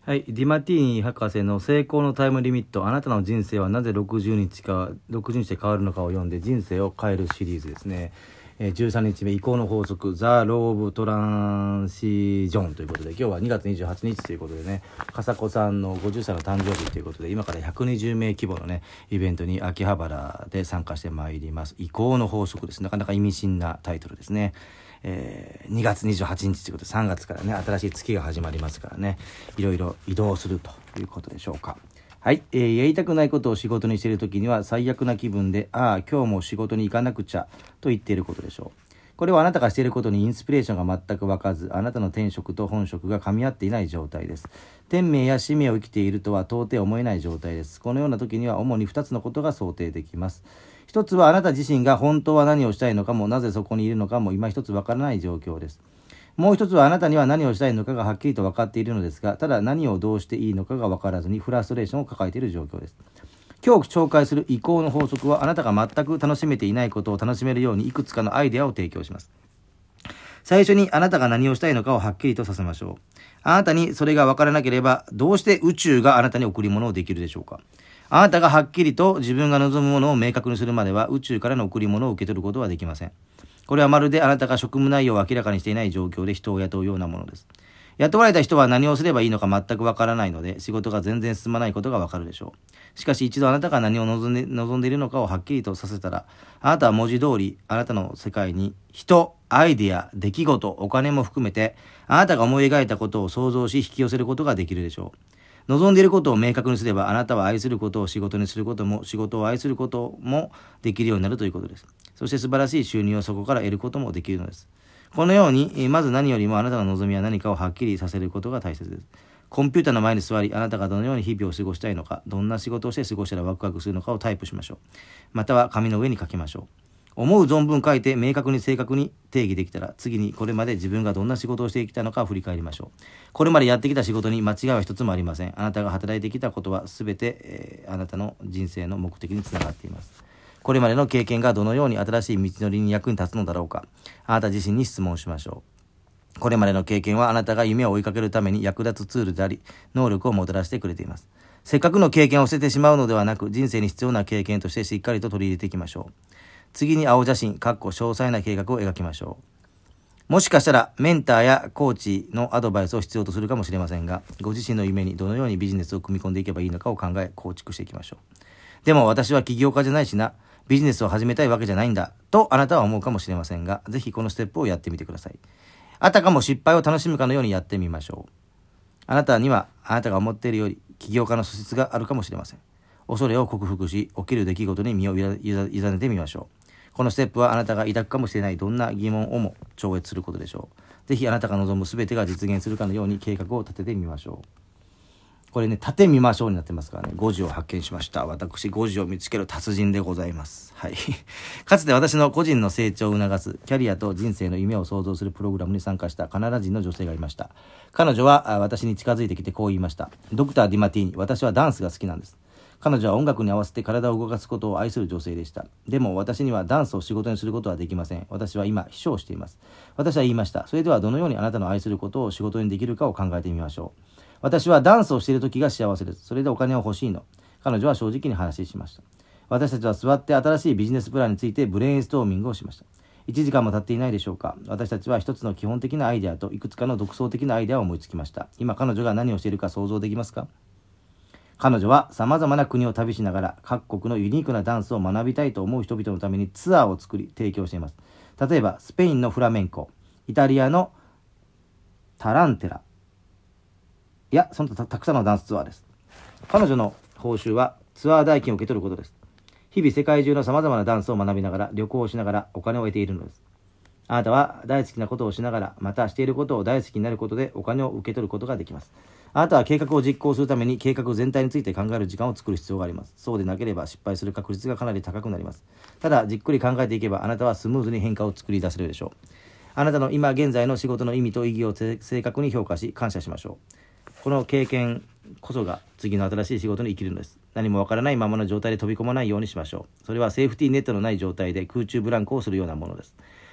はい、ディマティーニ博士の成功のタイムリミット、あなたの人生はなぜ60日で変わるのかを読んで人生を変えるシリーズですね。13日目、移行の法則、ザ・ロー・オブ・トランシジョンということで、今日は2月28日ということでね、笠子さんの50歳の誕生日ということで、今から120名規模のね、イベントに秋葉原で参加してまいります。移行の法則です。なかなか意味深なタイトルですね。2月28日ということで3月からね新しい月が始まりますからね、いろいろ移動するということでしょうか。はい、やりたくないことを仕事にしているときには最悪な気分で今日も仕事に行かなくちゃと言っていることでしょう。これはあなたがしていることにインスピレーションが全く湧かず、あなたの天職と本職が噛み合っていない状態です。天命や使命を生きているとは到底思えない状態です。このような時には主に2つのことが想定できます。一つはあなた自身が本当は何をしたいのかもなぜそこにいるのかも今一つわからない状況です。もう一つはあなたには何をしたいのかがはっきりと分かっているのですが、ただ何をどうしていいのかが分からずにフラストレーションを抱えている状況です。今日紹介する移行の法則はあなたが全く楽しめていないことを楽しめるようにいくつかのアイデアを提供します。最初にあなたが何をしたいのかをはっきりとさせましょう。あなたにそれが分からなければどうして宇宙があなたに贈り物をできるでしょうか。あなたがはっきりと自分が望むものを明確にするまでは宇宙からの贈り物を受け取ることはできません。これはまるであなたが職務内容を明らかにしていない状況で人を雇うようなものです。雇われた人は何をすればいいのか全くわからないので仕事が全然進まないことがわかるでしょう。しかし一度あなたが何を望んでいるのかをはっきりとさせたら、あなたは文字通りあなたの世界に人、アイデア、出来事、お金も含めてあなたが思い描いたことを想像し引き寄せることができるでしょう。望んでいることを明確にすればあなたは愛することを仕事にすることも仕事を愛することもできるようになるということです。そして素晴らしい収入をそこから得ることもできるのです。このようにまず何よりもあなたの望みは何かをはっきりさせることが大切です。コンピューターの前に座りあなたがどのように日々を過ごしたいのか、どんな仕事をして過ごしたらワクワクするのかをタイプしましょう。または紙の上に書きましょう。思う存分書いて明確に正確に定義できたら次にこれまで自分がどんな仕事をしてきたのかを振り返りましょう。これまでやってきた仕事に間違いは一つもありません。あなたが働いてきたことは全て、あなたの人生の目的につながっています。これまでの経験がどのように新しい道のりに役に立つのだろうか、あなた自身に質問しましょう。これまでの経験はあなたが夢を追いかけるために役立つツールであり能力をもたらしてくれています。せっかくの経験を捨ててしまうのではなく人生に必要な経験としてしっかりと取り入れていきましょう。次に青写真、詳細な計画を描きましょう。もしかしたらメンターやコーチのアドバイスを必要とするかもしれませんが、ご自身の夢にどのようにビジネスを組み込んでいけばいいのかを考え構築していきましょう。でも私は起業家じゃないしな、ビジネスを始めたいわけじゃないんだとあなたは思うかもしれませんが、ぜひこのステップをやってみてください。あたかも失敗を楽しむかのようにやってみましょう。あなたにはあなたが思っているより起業家の素質があるかもしれません。恐れを克服し起きる出来事に身を委ねてみましょう。このステップはあなたが抱くかもしれないどんな疑問をも超越することでしょう。ぜひあなたが望む全てが実現するかのように計画を立ててみましょう。これね、立てみましょうになってますからね。5時を発見しました。私、5時を見つける達人でございます。はい。かつて私の個人の成長を促す、キャリアと人生の夢を創造するプログラムに参加したカナダ人の女性がいました。彼女は私に近づいてきてこう言いました。ドクター・ディマティーニ、私はダンスが好きなんです。彼女は音楽に合わせて体を動かすことを愛する女性でした。でも私にはダンスを仕事にすることはできません。私は今、秘書をしています。私は言いました。それではどのようにあなたの愛することを仕事にできるかを考えてみましょう。私はダンスをしている時が幸せです。それでお金は欲しいの。彼女は正直に話しました。私たちは座って新しいビジネスプランについてブレインストーミングをしました。1時間も経っていないでしょうか。私たちは一つの基本的なアイデアといくつかの独創的なアイデアを思いつきました。今彼女が何をしているか想像できますか。彼女は様々な国を旅しながら各国のユニークなダンスを学びたいと思う人々のためにツアーを作り提供しています。例えばスペインのフラメンコ、イタリアのタランテラ、いやその他たくさんのダンスツアーです。彼女の報酬はツアー代金を受け取ることです。日々世界中の様々なダンスを学びながら旅行をしながらお金を得ているのです。あなたは大好きなことをしながらまたしていることを大好きになることでお金を受け取ることができます。あなたは計画を実行するために計画全体について考える時間を作る必要があります。そうでなければ失敗する確率がかなり高くなります。ただじっくり考えていけばあなたはスムーズに変化を作り出せるでしょう。あなたの今現在の仕事の意味と意義を正確に評価し感謝しましょう。この経験こそが次の新しい仕事に生きるのです。何もわからないままの状態で飛び込まないようにしましょう。それはセーフティーネットのない状態で空中ブランコをするようなものです。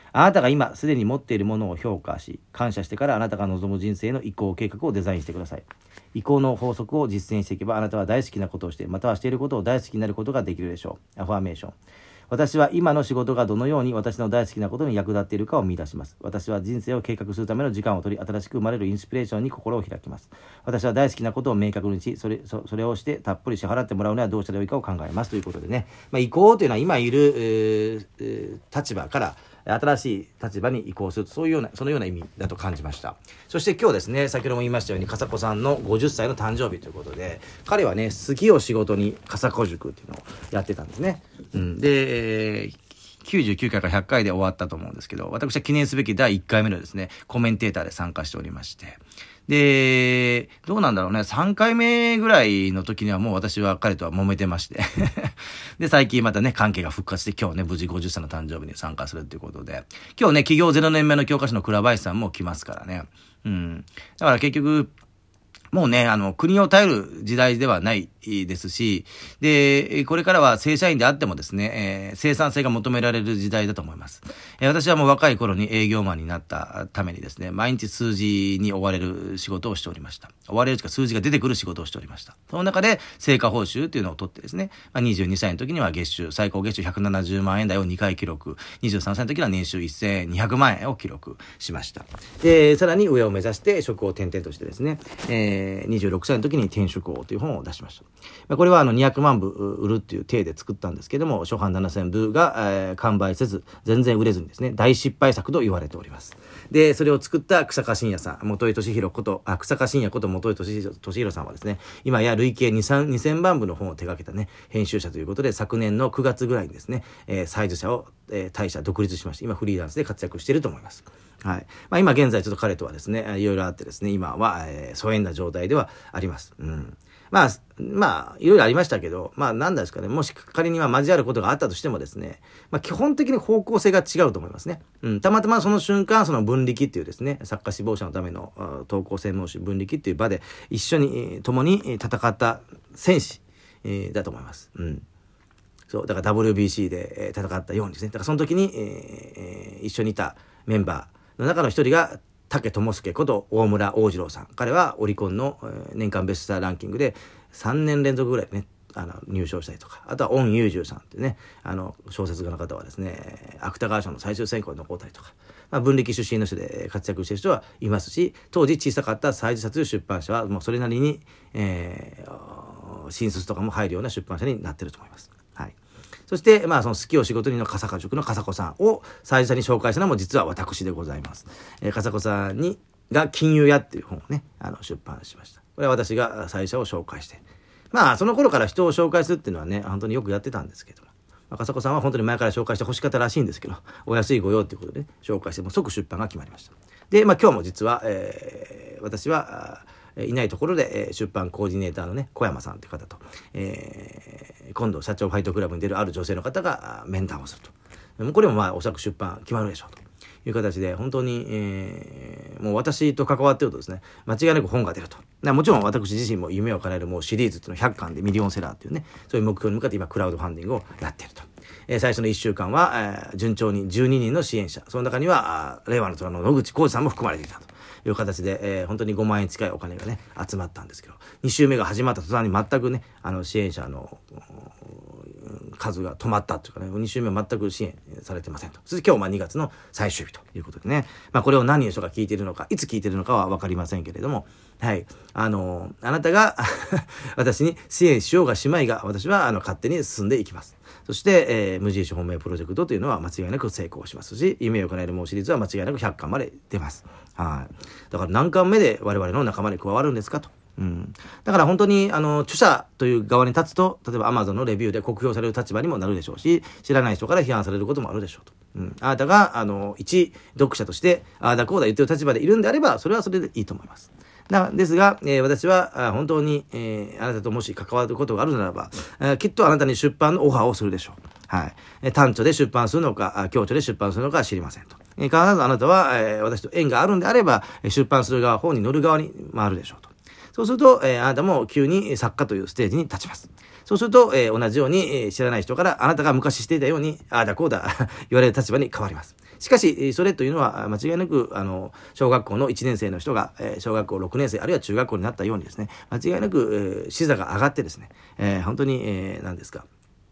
あなたが今すでに持っているものを評価し、感謝してからあなたが望む人生の移行計画をデザインしてください。移行の法則を実践していけば、あなたは大好きなことをして、またはしていることを大好きになることができるでしょう。アファーメーション。私は今の仕事がどのように私の大好きなことに役立っているかを見出します。私は人生を計画するための時間を取り、新しく生まれるインスピレーションに心を開きます。私は大好きなことを明確にし、それをしてたっぷり支払ってもらうにはどうしたらよいかを考えます。ということでね、移行というのは今いる、立場から新しい立場に移行する、そのような意味だと感じました。そして今日ですね、先ほども言いましたように、笠子さんの50歳の誕生日ということで、彼はね、好きを仕事に笠子塾っていうのをやってたんですね。で、99回から100回で終わったと思うんですけど、私は記念すべき第1回目のですね、コメンテーターで参加しておりまして、で、どうなんだろうね、3回目ぐらいの時にはもう私は彼とは揉めてましてで、最近またね、関係が復活して、今日ね、無事50歳の誕生日に参加するということで、今日ね、起業0年目の教科書の倉林さんも来ますからね。だから結局、もうね、国を頼る時代ではないですし、で、これからは正社員であってもですね、生産性が求められる時代だと思います。私はもう若い頃に営業マンになったためにですね、毎日数字に追われる仕事をしておりました。追われるというか数字が出てくる仕事をしておりました。その中で成果報酬というのを取ってですね、22歳の時には最高月収170万円台を2回記録、23歳の時には年収1200万円を記録しました。で、さらに上を目指して職を転々としてですね、26歳の時に転職王という本を出しました。これは200万部売るっていう体で作ったんですけども、初版7000部が、完売せず、全然売れずにですね、大失敗作と言われております。で、それを作った草加信也さん、元井俊弘こと、草加信也こと元井俊弘さんはですね、今や累計2000万部の本を手掛けたね、編集者ということで、昨年の9月ぐらいにですね、サイズ社を、退社独立しまして、今フリーランスで活躍していると思います。はい。今現在ちょっと彼とはですね、いろいろあってですね、今は、疎遠な状態ではあります。いろいろありましたけど、なんですかね、もし仮に交わることがあったとしてもですね、基本的に方向性が違うと思いますね。たまたまその瞬間、その分力っていうですね、作家志望者のための投稿専門誌分力っていう場で一緒に、共に戦った戦士、だと思います。そう、だから WBC で戦ったようにですね、だからその時に、一緒にいたメンバー、の中の一人が武智介こと大村王次郎さん。彼はオリコンの年間ベストセラーランキングで3年連続ぐらいね、入賞したりとか、あとは恩裕十さんっていうね、小説家の方はですね、芥川賞の最終選考に残ったりとか、文力出身の人で活躍している人はいますし、当時小さかった歳時冊出版社はもうそれなりに、新卒とかも入るような出版社になっていると思います。はい。そして、その好きを仕事にの笠子塾の笠子さんを最初に紹介したのも実は私でございます。笠子さんが金融屋っていう本をね、出版しました。これは私が最初を紹介して。その頃から人を紹介するっていうのはね、本当によくやってたんですけども。笠子さんは本当に前から紹介して欲しかったらしいんですけど、お安いご用っていうことで、ね、紹介して、もう即出版が決まりました。で、今日も実は、私はいないところで、出版コーディネーターのね、小山さんという方と、今度社長ファイトクラブに出るある女性の方が面談をすると。これもおそらく出版決まるでしょうという形で、本当に、もう私と関わっているとですね、間違いなく本が出ると。もちろん私自身も夢を叶えるもうシリーズっていうのを100巻でミリオンセラーっていうね、そういう目標に向かって今クラウドファンディングをやっていると。最初の1週間は、順調に12人の支援者、その中には令和の虎の野口浩二さんも含まれていたという形で、本当に5万円近いお金がね集まったんですけど、2週目が始まった途端に全くね、支援者の数が止まったというかね、2週目は全く支援されてませんと。そして今日2月の最終日ということでね、これを何人の人が聞いているのか、いつ聞いているのかは分かりませんけれども、はい、あなたが私に支援しようがしまいが、私は勝手に進んでいきます。そして、無印本命プロジェクトというのは間違いなく成功しますし、夢を叶えるもうシリーズは間違いなく100巻まで出ます。はい。だから何巻目で我々の仲間に加わるんですかと。だから本当に著者という側に立つと、例えば Amazon のレビューで酷評される立場にもなるでしょうし、知らない人から批判されることもあるでしょうと。あなたが一読者としてああだこうだ言ってる立場でいるんであれば、それはそれでいいと思います。ですが、私は本当に、あなたともし関わることがあるならば、きっとあなたに出版のオファーをするでしょう。はい。単著で出版するのか、共著で出版するのかは知りませんと。必ずあなたは、私と縁があるんであれば、出版する側、本に乗る側に回るでしょうと。そうすると、あなたも急に作家というステージに立ちます。そうすると、同じように、知らない人からあなたが昔していたように、ああだこうだ言われる立場に変わります。 しかし、それというのは間違いなく、小学校の1年生の人が、小学校6年生、あるいは中学校になったようにですね、間違いなく、視座が上がってですね、本当に、何ですか、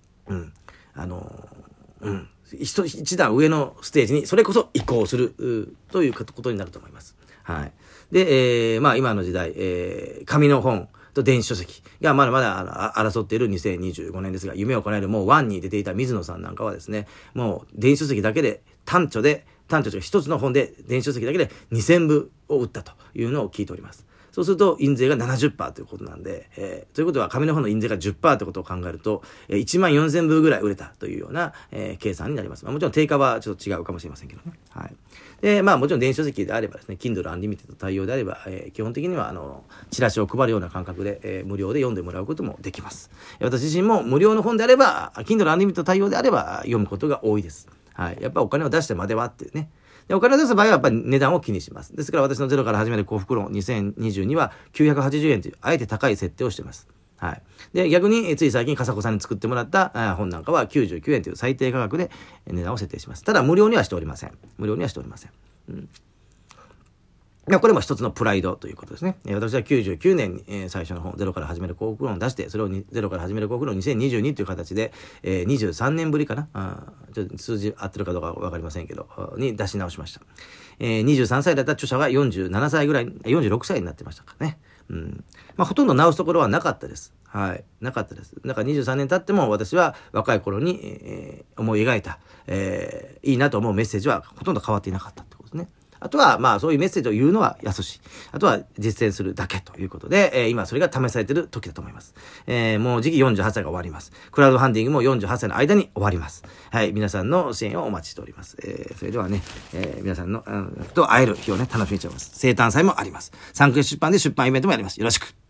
一段上のステージにそれこそ移行するということになると思います。はい。で、今の時代、紙の本と電子書籍がまだまだ争っている2025年ですが、夢を叶えるもうワンに出ていた水野さんなんかはですね、もう電子書籍だけで単著というか一つの本で電子書籍だけで2000部を売ったというのを聞いております。そうすると印税が 70% ということなんで、ということは紙の本の印税が 10% ということを考えると、14,000部ぐらい売れたというような、計算になります。もちろん定価はちょっと違うかもしれませんけどね。はい。で、もちろん電子書籍であればですね、Kindle Unlimited 対応であれば、基本的にはチラシを配るような感覚で、無料で読んでもらうこともできます。私自身も無料の本であれば、Kindle Unlimited 対応であれば読むことが多いです。はい。やっぱりお金を出してまではっていうね。で、お金を出す場合はやっぱり値段を気にします。ですから私のゼロから始める幸福論2022は980円というあえて高い設定をしています。はい。で、逆につい最近笠子さんに作ってもらった本なんかは99円という最低価格で値段を設定します。ただ無料にはしておりません。これも一つのプライドということですね。私は99年に、最初の本、ゼロから始める幸福論を出して、それをゼロから始める幸福論2022という形で、23年ぶりかな。ちょっと数字合ってるかどうかわかりませんけど、に出し直しました。23歳だった著者が47歳ぐらい、46歳になってましたかね。ほとんど直すところはなかったです。はい。なかったです。だから23年経っても私は若い頃に、思い描いた、いいなと思うメッセージはほとんど変わっていなかったってことですね。あとは、そういうメッセージを言うのは易しい。あとは実践するだけということで、今それが試されている時だと思います。もう次期48歳が終わります。クラウドファンディングも48歳の間に終わります。はい。皆さんの支援をお待ちしております。それではね、皆さんの、と会える日をね、楽しみにしております。生誕祭もあります。サンクレ出版で出版イベントもやります。よろしく。